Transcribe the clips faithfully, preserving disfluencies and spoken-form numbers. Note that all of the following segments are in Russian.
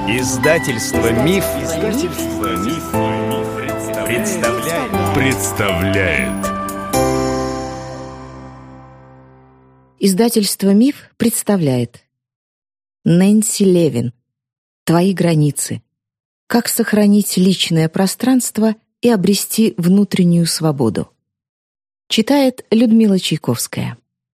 Издательство Миф, Издательство Миф, представляет. представляет. Издательство Миф представляет. Нэнси Левин. Твои границы. Как сохранить личное пространство и обрести внутреннюю свободу. Читает Людмила Чайковская.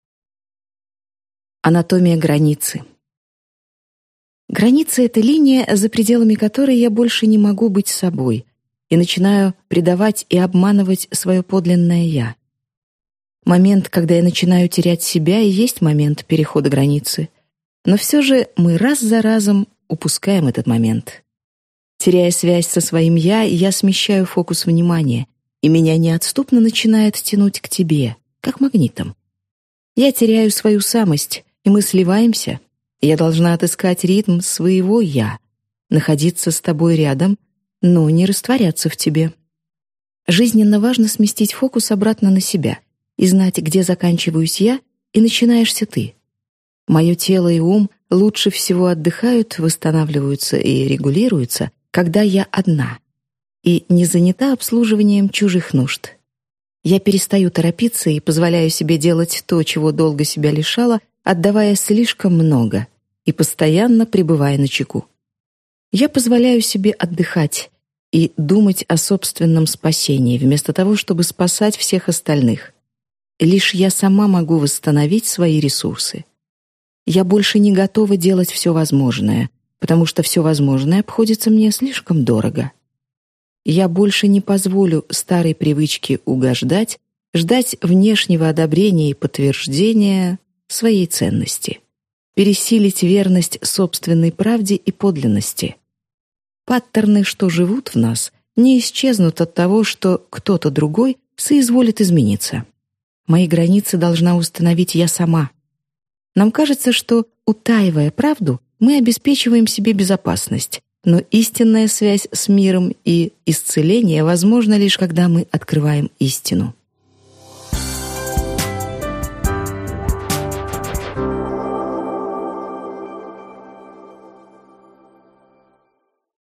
Анатомия границы. Граница — это линия, за пределами которой я больше не могу быть собой и начинаю предавать и обманывать свое подлинное «я». Момент, когда я начинаю терять себя, и есть момент перехода границы. Но все же мы раз за разом упускаем этот момент. Теряя связь со своим «я», я смещаю фокус внимания, и меня неотступно начинает тянуть к тебе, как магнитом. Я теряю свою самость, и мы сливаемся. Я должна отыскать ритм своего «я», находиться с тобой рядом, но не растворяться в тебе. Жизненно важно сместить фокус обратно на себя и знать, где заканчиваюсь я и начинаешься ты. Мое тело и ум лучше всего отдыхают, восстанавливаются и регулируются, когда я одна и не занята обслуживанием чужих нужд. Я перестаю торопиться и позволяю себе делать то, чего долго себя лишала, отдавая слишком много и постоянно пребывая начеку. Я позволяю себе отдыхать и думать о собственном спасении, вместо того, чтобы спасать всех остальных. Лишь я сама могу восстановить свои ресурсы. Я больше не готова делать все возможное, потому что все возможное обходится мне слишком дорого. Я больше не позволю старой привычке угождать, ждать внешнего одобрения и подтверждения своей ценности, пересилить верность собственной правде и подлинности. Паттерны, что живут в нас, не исчезнут от того, что кто-то другой соизволит измениться. Мои границы должна установить я сама. Нам кажется, что, утаивая правду, мы обеспечиваем себе безопасность, но истинная связь с миром и исцеление возможно лишь когда мы открываем истину.